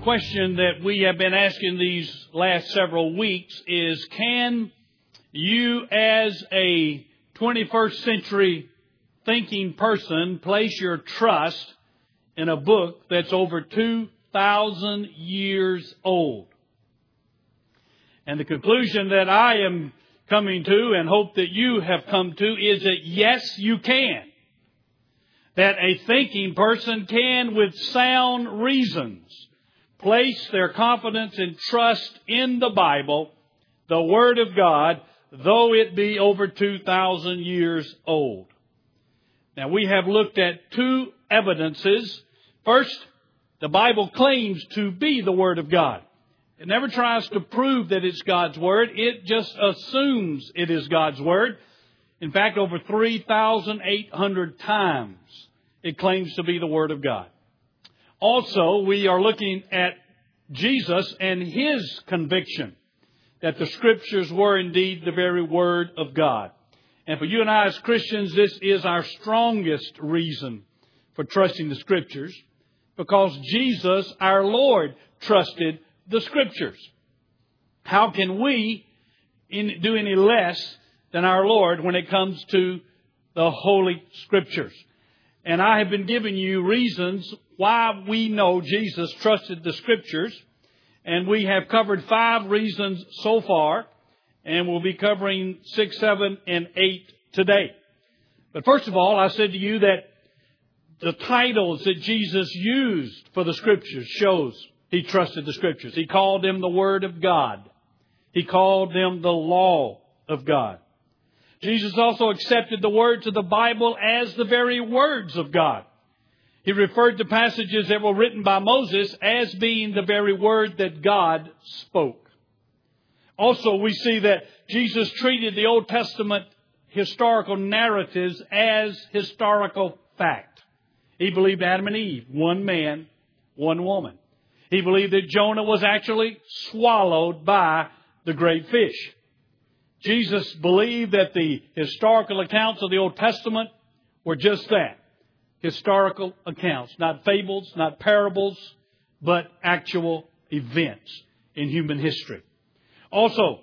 question that we have been asking these last several weeks is, can you as a 21st century thinking person place your trust in a book that's over 2,000 years old? And the conclusion that I am coming to, and hope that you have come to, is that yes, you can. That a thinking person can, with sound reasons, place their confidence and trust in the Bible, the Word of God, though it be over 2,000 years old. Now, we have looked at two evidences. First, the Bible claims to be the Word of God. It never tries to prove that it's God's Word. It just assumes it is God's Word. In fact, over 3,800 times it claims to be the Word of God. Also, we are looking at Jesus and His conviction that the Scriptures were indeed the very Word of God. And for you and I as Christians, this is our strongest reason for trusting the Scriptures, because Jesus, our Lord, trusted the Scriptures. How can we do any less than our Lord when it comes to the Holy Scriptures? And I have been giving you reasons why we know Jesus trusted the Scriptures. And we have covered 5 reasons so far. And we'll be covering 6, 7, and 8 today. But first of all, I said to you that the titles that Jesus used for the Scriptures shows He trusted the Scriptures. He called them the Word of God. He called them the law of God. Jesus also accepted the words of the Bible as the very words of God. He referred to passages that were written by Moses as being the very word that God spoke. Also, we see that Jesus treated the Old Testament historical narratives as historical fact. He believed Adam and Eve, one man, one woman. He believed that Jonah was actually swallowed by the great fish. Jesus believed that the historical accounts of the Old Testament were just that. Historical accounts. Not fables, not parables, but actual events in human history. Also,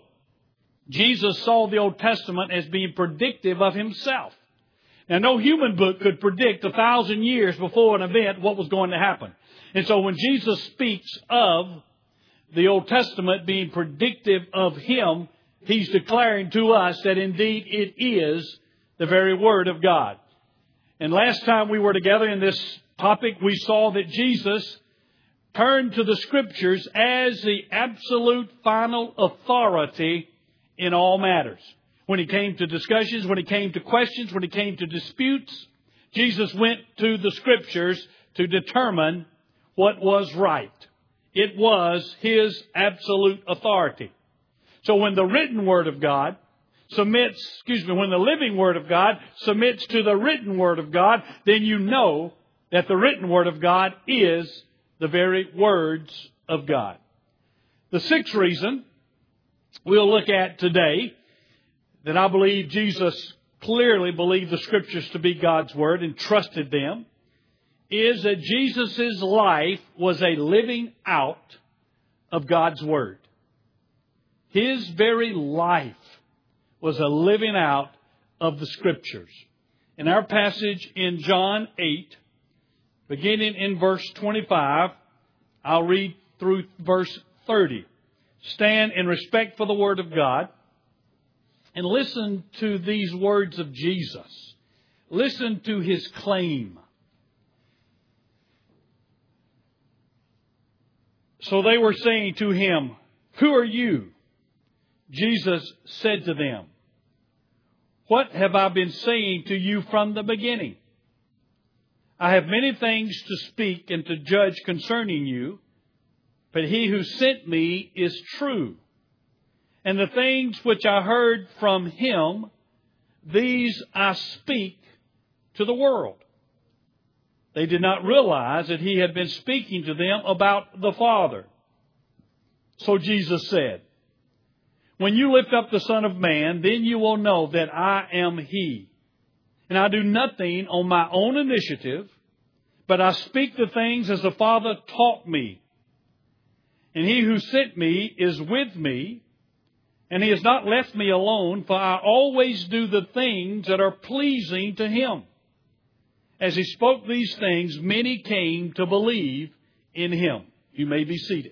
Jesus saw the Old Testament as being predictive of Himself. Now, no human book could predict 1,000 years before an event what was going to happen. And so when Jesus speaks of the Old Testament being predictive of Him, He's declaring to us that indeed it is the very Word of God. And last time we were together in this topic, we saw that Jesus turned to the Scriptures as the absolute final authority in all matters. When He came to discussions, when He came to questions, when He came to disputes, Jesus went to the Scriptures to determine what was right. It was His absolute authority. So when the written Word of God when the living Word of God submits to the written Word of God, then you know that the written Word of God is the very words of God. The 6th reason we'll look at today, that I believe Jesus clearly believed the Scriptures to be God's Word and trusted them, is that Jesus' life was a living out of God's Word. His very life was a living out of the Scriptures. In our passage in John 8, beginning in verse 25, I'll read through verse 30. Stand in respect for the Word of God and listen to these words of Jesus. Listen to His claim. So they were saying to Him, "Who are you?" Jesus said to them, "What have I been saying to you from the beginning? I have many things to speak and to judge concerning you, but He who sent me is true. And the things which I heard from Him, these I speak to the world." They did not realize that He had been speaking to them about the Father. So Jesus said, "When you lift up the Son of Man, then you will know that I am He. And I do nothing on my own initiative, but I speak the things as the Father taught me. and He who sent me is with me, and He has not left me alone, for I always do the things that are pleasing to Him. As He spoke these things, many came to believe in Him. You may be seated.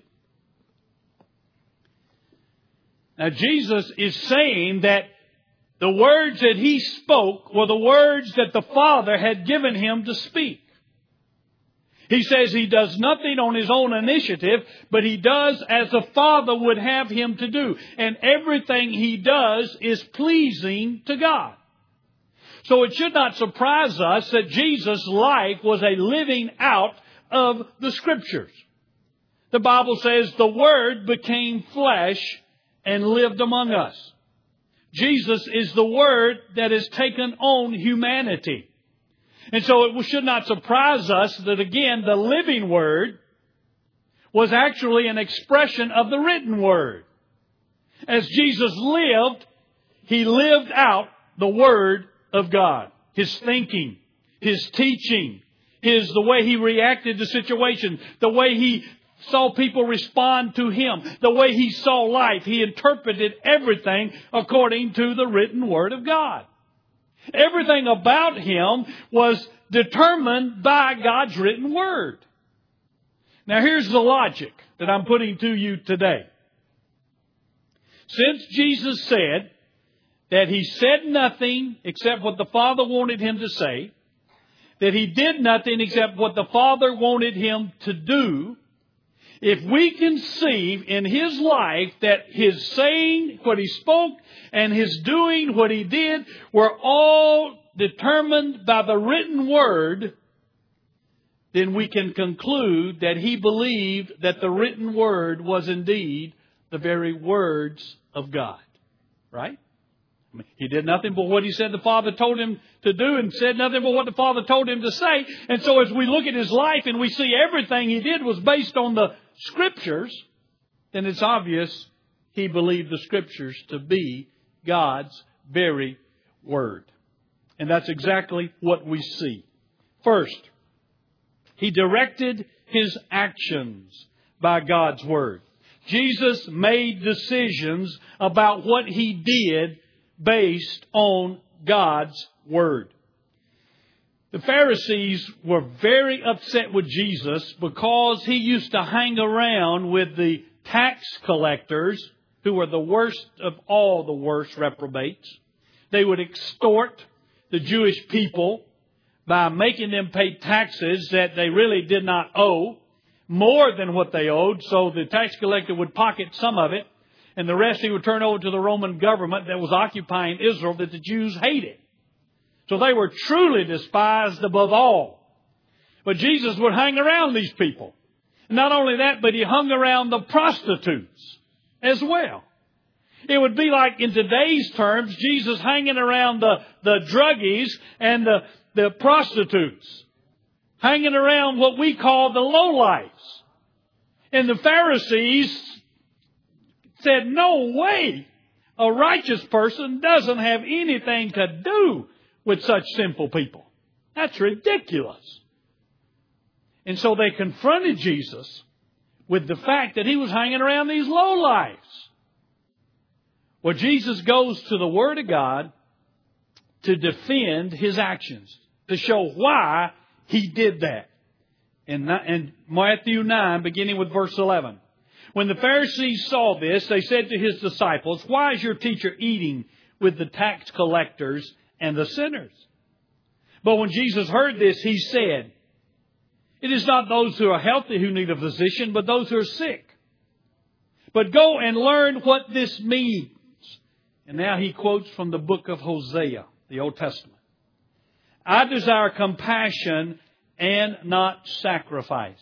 Now, Jesus is saying that the words that He spoke were the words that the Father had given Him to speak. He says He does nothing on His own initiative, but He does as the Father would have Him to do. And everything He does is pleasing to God. So it should not surprise us that Jesus' life was a living out of the Scriptures. The Bible says the Word became flesh and lived among us. Jesus is the Word that has taken on humanity. And so it should not surprise us that, again, the living Word was actually an expression of the written Word. As Jesus lived, He lived out the Word of God. His thinking, His teaching, the way He reacted to situations, the way He saw people respond to Him, the way He saw life. He interpreted everything according to the written Word of God. Everything about Him was determined by God's written Word. Now here's the logic that I'm putting to you today. Since Jesus said that He said nothing except what the Father wanted Him to say, that He did nothing except what the Father wanted Him to do, if we can see in His life that His saying what He spoke and His doing what He did were all determined by the written Word, then we can conclude that He believed that the written Word was indeed the very words of God. Right? He did nothing but what He said the Father told Him to do, and said nothing but what the Father told Him to say. And so as we look at His life and we see everything He did was based on the Scriptures, then it's obvious He believed the Scriptures to be God's very Word. And that's exactly what we see. First, He directed His actions by God's Word. Jesus made decisions about what He did based on God's Word. The Pharisees were very upset with Jesus because He used to hang around with the tax collectors, who were the worst of all the worst reprobates. They would extort the Jewish people by making them pay taxes that they really did not owe, more than what they owed. So the tax collector would pocket some of it, and the rest he would turn over to the Roman government that was occupying Israel, that the Jews hated. So they were truly despised above all. But Jesus would hang around these people. Not only that, but He hung around the prostitutes as well. It would be like, in today's terms, Jesus hanging around the druggies and the prostitutes. Hanging around what we call the lowlifes. And the Pharisees said, no way, a righteous person doesn't have anything to do with such sinful people. That's ridiculous. And so they confronted Jesus with the fact that He was hanging around these lowlifes. Well, Jesus goes to the Word of God to defend His actions, to show why He did that. In Matthew 9, beginning with verse 11. When the Pharisees saw this, they said to His disciples, "Why is your teacher eating with the tax collectors and the sinners?" But when Jesus heard this, He said, "It is not those who are healthy who need a physician, but those who are sick. But go and learn what this means." And now He quotes from the book of Hosea, the Old Testament. "I desire compassion and not sacrifice.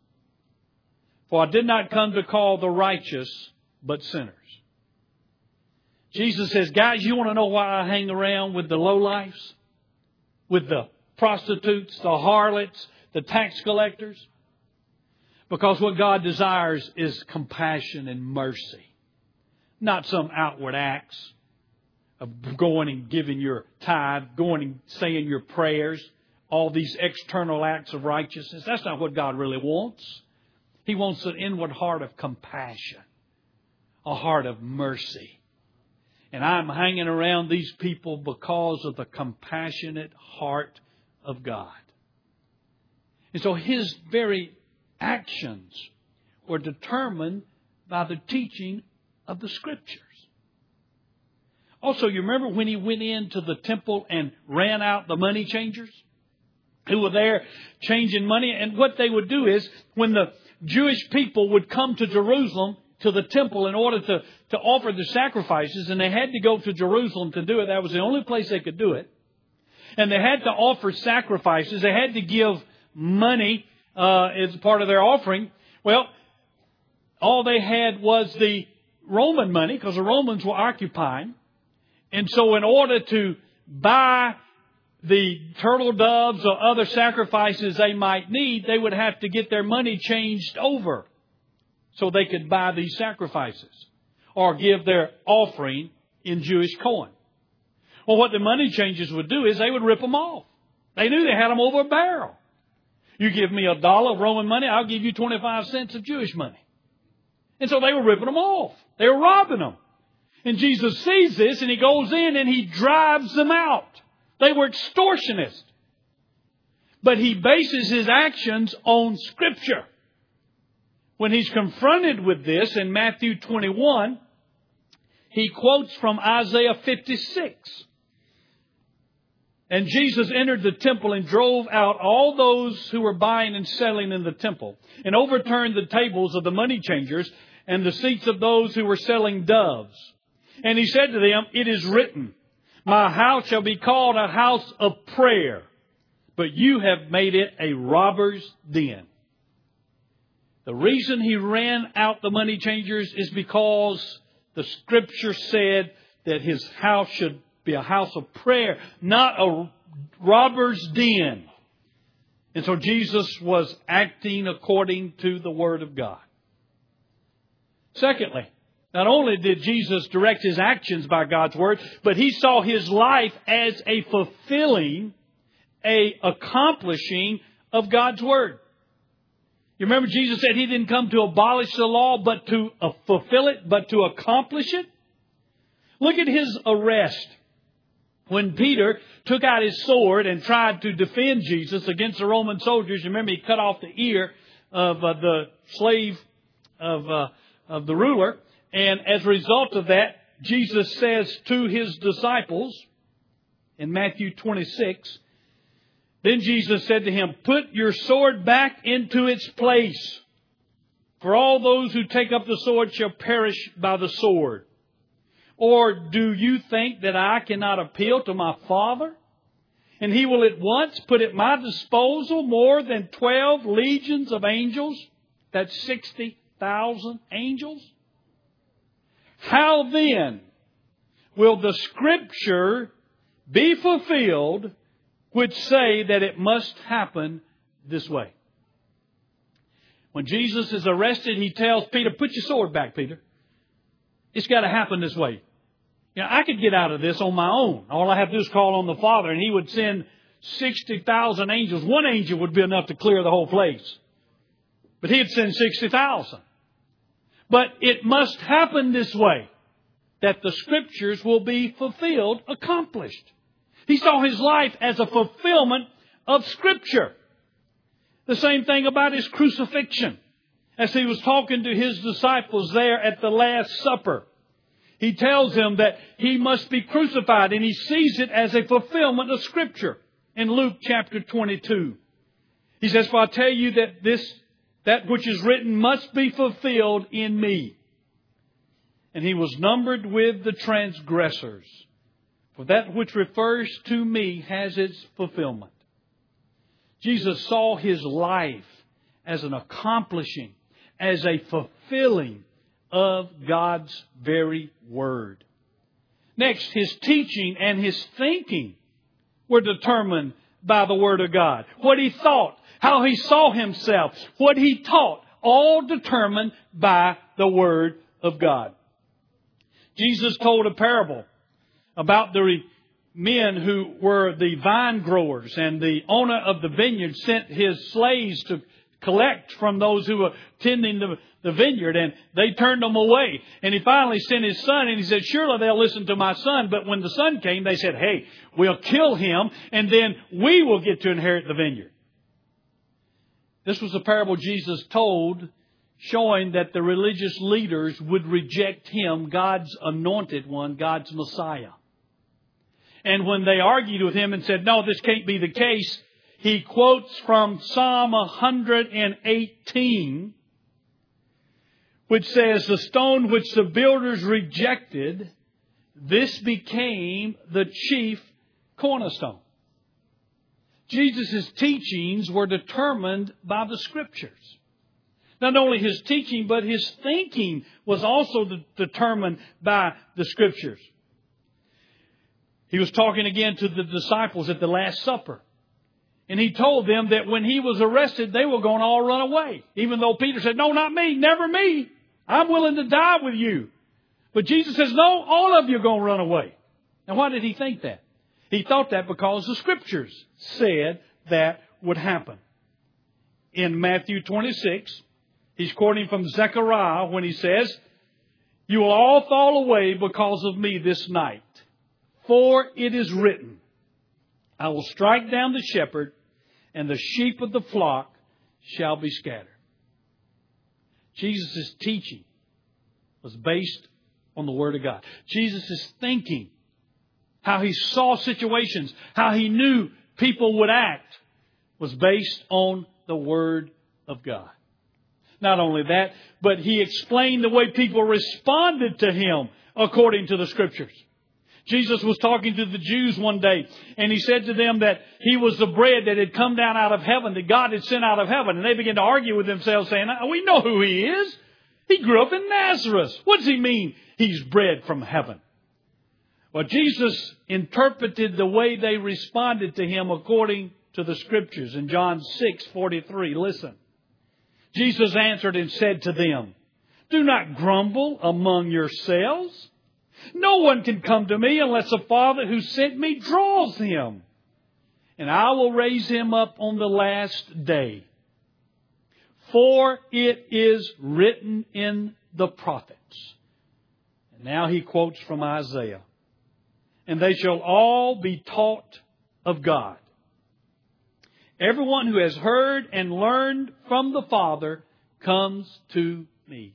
For I did not come to call the righteous, but sinners." Jesus says, guys, you want to know why I hang around with the lowlifes? With the prostitutes, the harlots, the tax collectors? Because what God desires is compassion and mercy. Not some outward acts of going and giving your tithe, going and saying your prayers, all these external acts of righteousness. That's not what God really wants. He wants an inward heart of compassion, a heart of mercy. And I'm hanging around these people because of the compassionate heart of God. And so His very actions were determined by the teaching of the Scriptures. Also, you remember when He went into the temple and ran out the money changers who were there changing money? And what they would do is, when the Jewish people would come to Jerusalem, to the temple, in order to offer the sacrifices, and they had to go to Jerusalem to do it. That was the only place they could do it. And they had to offer sacrifices. They had to give money as part of their offering. Well, all they had was the Roman money, because the Romans were occupying. And so in order to buy the turtle doves or other sacrifices they might need, they would have to get their money changed over so they could buy these sacrifices or give their offering in Jewish coin. Well, what the money changers would do is they would rip them off. They knew they had them over a barrel. You give me $1 of Roman money, I'll give you 25 cents of Jewish money. And so they were ripping them off. They were robbing them. And Jesus sees this, and He goes in and He drives them out. They were extortionists. But He bases His actions on Scripture. When He's confronted with this in Matthew 21, He quotes from Isaiah 56. And Jesus entered the temple and drove out all those who were buying and selling in the temple, and overturned the tables of the money changers and the seats of those who were selling doves. And He said to them, "It is written, my house shall be called a house of prayer, but you have made it a robber's den." The reason He ran out the money changers is because the Scripture said that His house should be a house of prayer, not a robber's den. And so Jesus was acting according to the Word of God. Secondly, not only did Jesus direct His actions by God's Word, but He saw His life as a fulfilling, a accomplishing of God's Word. You remember Jesus said He didn't come to abolish the law, but to fulfill it, but to accomplish it. Look at His arrest. When Peter took out his sword and tried to defend Jesus against the Roman soldiers, you remember he cut off the ear of the slave of the ruler. And as a result of that, Jesus says to His disciples in Matthew 26, then Jesus said to him, "Put your sword back into its place. For all those who take up the sword shall perish by the sword. Or do you think that I cannot appeal to my Father? And He will at once put at my disposal more than 12 legions of angels?" That's 60,000 angels. "How then will the Scripture be fulfilled which say that it must happen this way?" When Jesus is arrested, He tells Peter, "Put your sword back, Peter. It's got to happen this way. You know, I could get out of this on my own. All I have to do is call on the Father, and He would send 60,000 angels. One angel would be enough to clear the whole place. But He'd send 60,000. But it must happen this way, that the Scriptures will be fulfilled, accomplished." He saw His life as a fulfillment of Scripture. The same thing about His crucifixion. As He was talking to His disciples there at the Last Supper, He tells them that He must be crucified, and He sees it as a fulfillment of Scripture in Luke chapter 22. He says, "For I tell you that which is written must be fulfilled in me. And He was numbered with the transgressors. For that which refers to me has its fulfillment." Jesus saw His life as an accomplishing, as a fulfilling of God's very Word. Next, His teaching and His thinking were determined by the Word of God. What He thought, how He saw Himself, what He taught, all determined by the Word of God. Jesus told a parable about the men who were the vine growers, and the owner of the vineyard sent his slaves to collect from those who were tending the vineyard, and they turned them away. And he finally sent his son, and he said, surely they'll listen to my son. But when the son came, they said, hey, we'll kill him, and then we will get to inherit the vineyard. This was a parable Jesus told, showing that the religious leaders would reject him, God's anointed one, God's Messiah. And when they argued with him and said, no, this can't be the case, he quotes from Psalm 118, which says, the stone which the builders rejected, this became the chief cornerstone. Jesus' teachings were determined by the Scriptures. Not only his teaching, but his thinking was also determined by the Scriptures. He was talking again to the disciples at the Last Supper. And he told them that when he was arrested, they were going to all run away. Even though Peter said, no, not me, never me. I'm willing to die with you. But Jesus says, no, all of you are going to run away. Now, why did he think that? He thought that because the Scriptures said that would happen. In Matthew 26, he's quoting from Zechariah when he says, you will all fall away because of me this night. For it is written, I will strike down the shepherd, and the sheep of the flock shall be scattered. Jesus' teaching was based on the Word of God. Jesus' thinking, how he saw situations, how he knew people would act, was based on the Word of God. Not only that, but he explained the way people responded to him according to the Scriptures. Jesus was talking to the Jews one day, and he said to them that he was the bread that had come down out of heaven, that God had sent out of heaven. And they began to argue with themselves, saying, we know who he is. He grew up in Nazareth. What does he mean he's bread from heaven? Well, Jesus interpreted the way they responded to him according to the Scriptures. In John 6:43, listen. Jesus answered and said to them, do not grumble among yourselves. No one can come to me unless the Father who sent me draws him. And I will raise him up on the last day. For it is written in the prophets. And now he quotes from Isaiah. And they shall all be taught of God. Everyone who has heard and learned from the Father comes to me.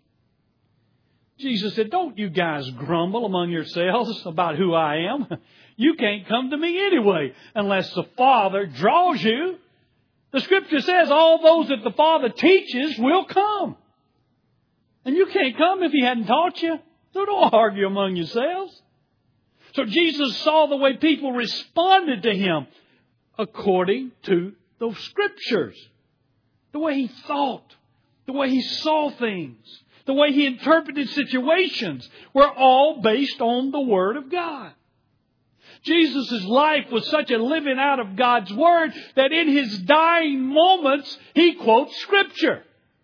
Jesus said, don't you guys grumble among yourselves about who I am. You can't come to me anyway unless the Father draws you. The Scripture says all those that the Father teaches will come. And you can't come if He hadn't taught you. So don't argue among yourselves. So Jesus saw the way people responded to Him according to those Scriptures. The way He thought. The way He saw things. The way He interpreted situations were all based on the Word of God. Jesus' life was such a living out of God's Word that in His dying moments, He quotes Scripture.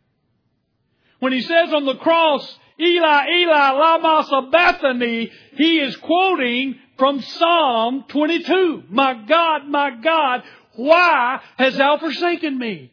When He says on the cross, Eli, Eli, lama sabachthani, He is quoting from Psalm 22. My God, why hast Thou forsaken me?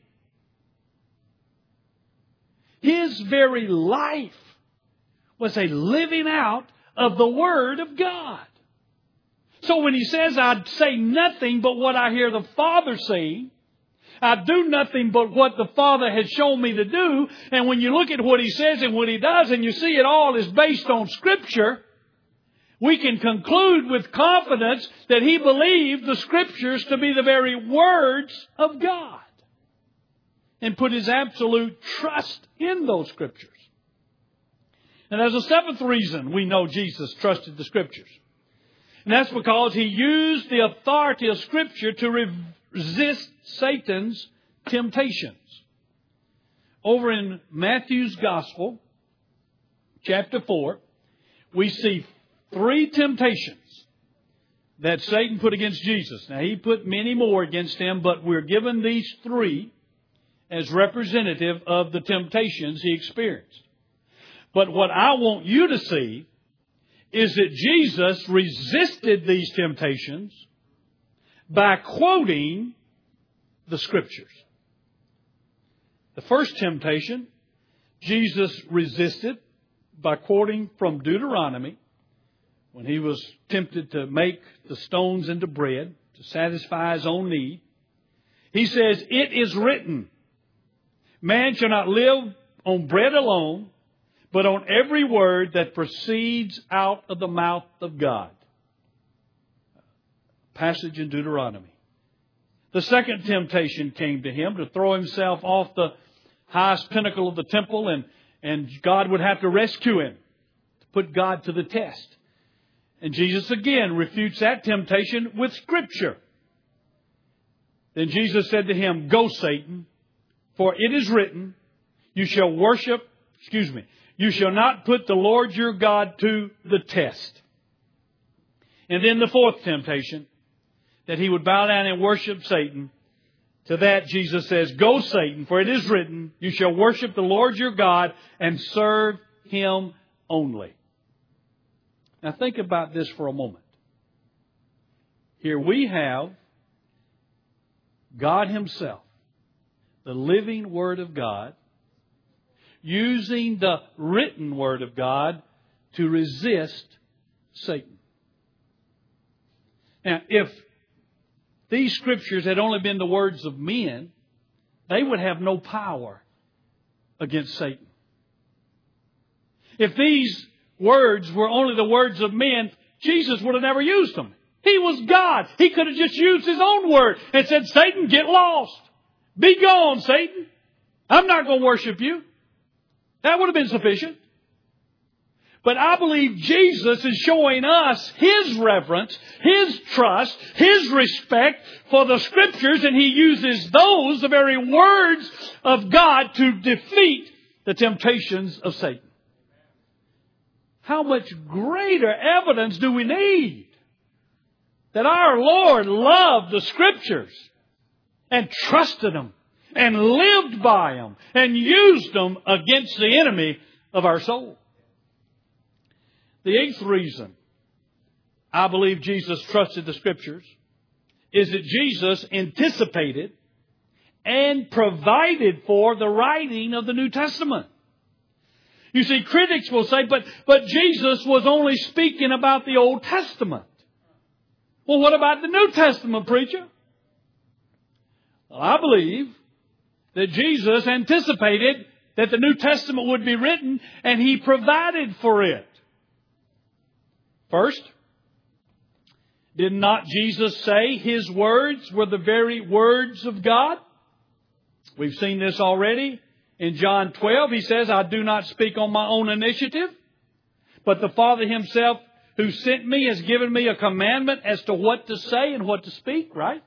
His very life was a living out of the Word of God. So when He says, I say nothing but what I hear the Father saying, I do nothing but what the Father has shown me to do, and when you look at what He says and what He does, and you see it all is based on Scripture, we can conclude with confidence that He believed the Scriptures to be the very words of God. And put His absolute trust in those Scriptures. And there's a seventh reason we know Jesus trusted the Scriptures. And that's because He used the authority of Scripture to resist Satan's temptations. Over in Matthew's Gospel, chapter 4, we see 3 temptations that Satan put against Jesus. Now, he put many more against Him, but we're given these 3 as representative of the temptations He experienced. But what I want you to see is that Jesus resisted these temptations by quoting the Scriptures. The first temptation, Jesus resisted by quoting from Deuteronomy when he was tempted to make the stones into bread to satisfy his own need. He says, "It is written, man shall not live on bread alone, but on every word that proceeds out of the mouth of God." Passage in Deuteronomy. The second temptation came to him to throw himself off the highest pinnacle of the temple, and God would have to rescue him, to put God to the test. And Jesus again refutes that temptation with Scripture. Then Jesus said to him, "Go, Satan, for it is written, you shall not put the Lord your God to the test." And then the fourth temptation, that he would bow down and worship Satan. To that Jesus says, "Go, Satan, for it is written, you shall worship the Lord your God and serve Him only." Now think about this for a moment. Here we have God Himself, the living Word of God, using the written Word of God to resist Satan. Now, if these Scriptures had only been the words of men, they would have no power against Satan. If these words were only the words of men, Jesus would have never used them. He was God. He could have just used His own word and said, "Satan, get lost. Be gone, Satan. I'm not going to worship you." That would have been sufficient. But I believe Jesus is showing us His reverence, His trust, His respect for the Scriptures, and He uses those, the very words of God, to defeat the temptations of Satan. How much greater evidence do we need that our Lord loved the Scriptures and trusted them and lived by them and used them against the enemy of our soul? The eighth reason I believe Jesus trusted the Scriptures is that Jesus anticipated and provided for the writing of the New Testament. You see, critics will say, but Jesus was only speaking about the Old Testament. Well, what about the New Testament, preacher? Well, I believe that Jesus anticipated that the New Testament would be written, and He provided for it. First, did not Jesus say His words were the very words of God? We've seen this already. In John 12, He says, "I do not speak on my own initiative, but the Father Himself who sent me has given me a commandment as to what to say and what to speak," right?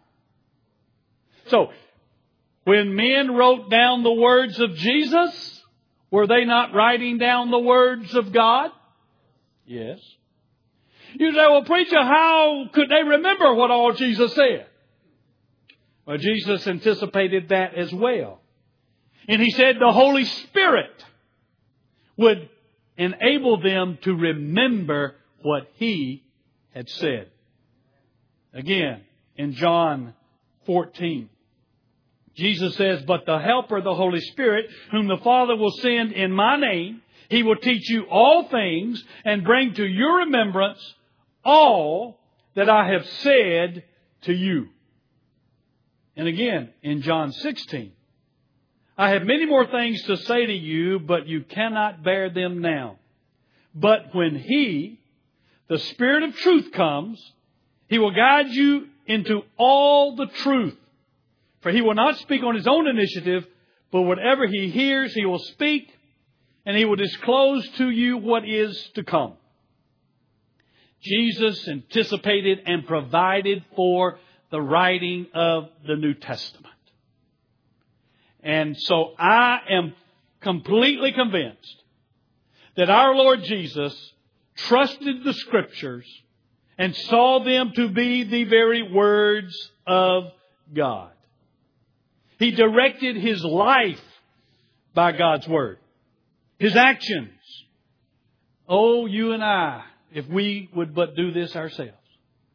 So, when men wrote down the words of Jesus, were they not writing down the words of God? Yes. You say, "Well, preacher, how could they remember what all Jesus said?" Well, Jesus anticipated that as well. And He said the Holy Spirit would enable them to remember what He had said. Again, in John 14, Jesus says, "But the Helper, the Holy Spirit, whom the Father will send in my name, He will teach you all things and bring to your remembrance all that I have said to you." And again, in John 16, "I have many more things to say to you, but you cannot bear them now. But when He, the Spirit of truth, comes, He will guide you into all the truth. For He will not speak on His own initiative, but whatever He hears, He will speak, and He will disclose to you what is to come." Jesus anticipated and provided for the writing of the New Testament. And so I am completely convinced that our Lord Jesus trusted the Scriptures and saw them to be the very words of God. He directed His life by God's Word. His actions. Oh, you and I, if we would but do this ourselves.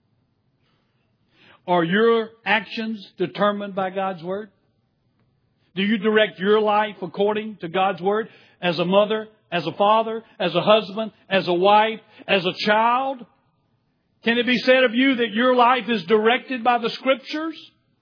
Are your actions determined by God's Word? Do you direct your life according to God's Word? As a mother, as a father, as a husband, as a wife, as a child? Can it be said of you that your life is directed by the Scriptures?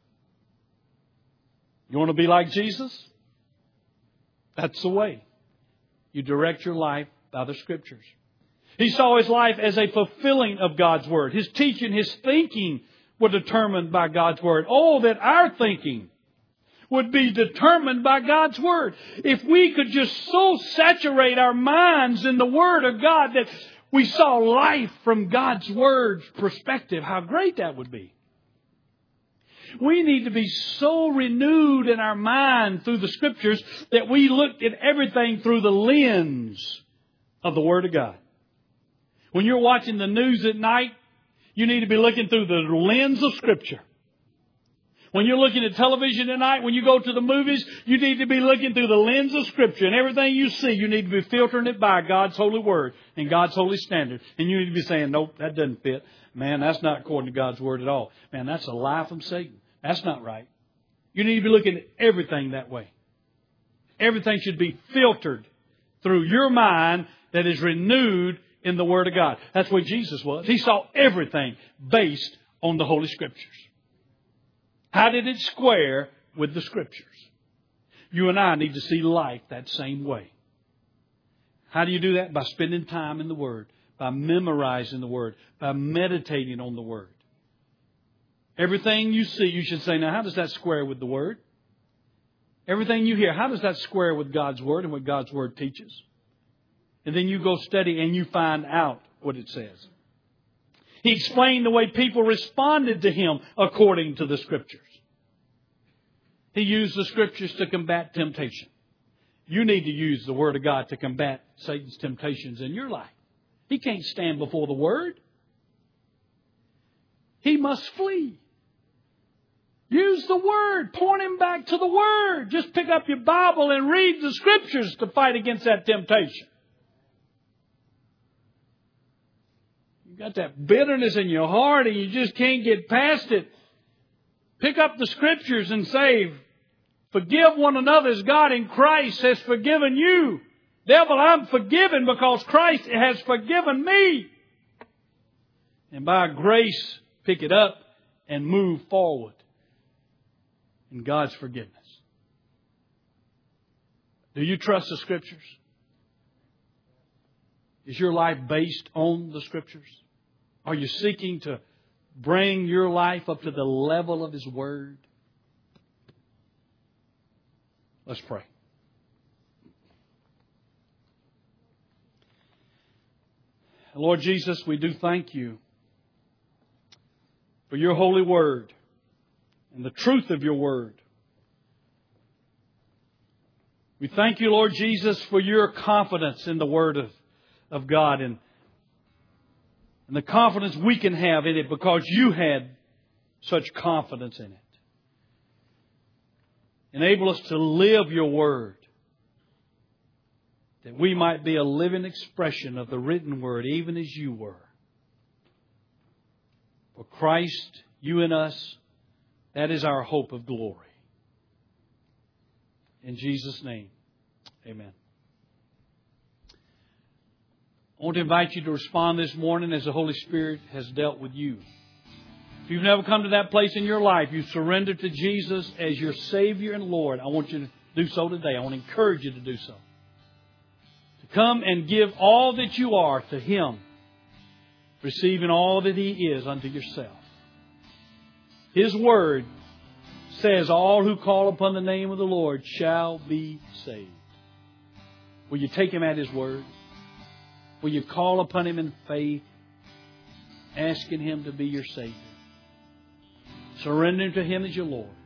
You want to be like Jesus? That's the way. You direct your life by the Scriptures. He saw his life as a fulfilling of God's Word. His teaching, his thinking were determined by God's Word. Oh, that our thinking would be determined by God's Word. If we could just so saturate our minds in the Word of God that we saw life from God's Word's perspective, how great that would be. We need to be so renewed in our mind through the Scriptures that we look at everything through the lens of the Word of God. When you're watching the news at night, you need to be looking through the lens of Scripture. When you're looking at television tonight, when you go to the movies, you need to be looking through the lens of Scripture. And everything you see, you need to be filtering it by God's holy Word and God's holy standard. And you need to be saying, nope, that doesn't fit. Man, that's not according to God's Word at all. Man, that's a lie from Satan. That's not right. You need to be looking at everything that way. Everything should be filtered through your mind that is renewed in the Word of God. That's what Jesus was. He saw everything based on the Holy Scriptures. How did it square with the Scriptures? You and I need to see life that same way. How do you do that? By spending time in the Word, by memorizing the Word, by meditating on the Word. Everything you see, you should say, now how does that square with the Word? Everything you hear, how does that square with God's Word and what God's Word teaches? And then you go study and you find out what it says. He explained the way people responded to Him according to the Scriptures. He used the Scriptures to combat temptation. You need to use the Word of God to combat Satan's temptations in your life. He can't stand before the Word. He must flee. Use the Word. Point him back to the Word. Just pick up your Bible and read the Scriptures to fight against that temptation. Got that bitterness in your heart and you just can't get past it. Pick up the Scriptures and say, forgive one another as God in Christ has forgiven you. Devil, I'm forgiven because Christ has forgiven me. And by grace, pick it up and move forward in God's forgiveness. Do you trust the Scriptures? Is your life based on the Scriptures? Are you seeking to bring your life up to the level of His Word? Let's pray. Lord Jesus, we do thank You for Your holy Word and the truth of Your Word. We thank You, Lord Jesus, for Your confidence in the Word of God and the confidence we can have in it because You had such confidence in it. Enable us to live Your Word, that we might be a living expression of the written Word, even as You were. For Christ, You in us, that is our hope of glory. In Jesus' name, amen. I want to invite you to respond this morning as the Holy Spirit has dealt with you. If you've never come to that place in your life, you surrendered to Jesus as your Savior and Lord, I want you to do so today. I want to encourage you to do so. To come and give all that you are to Him, receiving all that He is unto yourself. His Word says, all who call upon the name of the Lord shall be saved. Will you take Him at His Word? Will you call upon Him in faith, asking Him to be your Savior? Surrendering to Him as your Lord.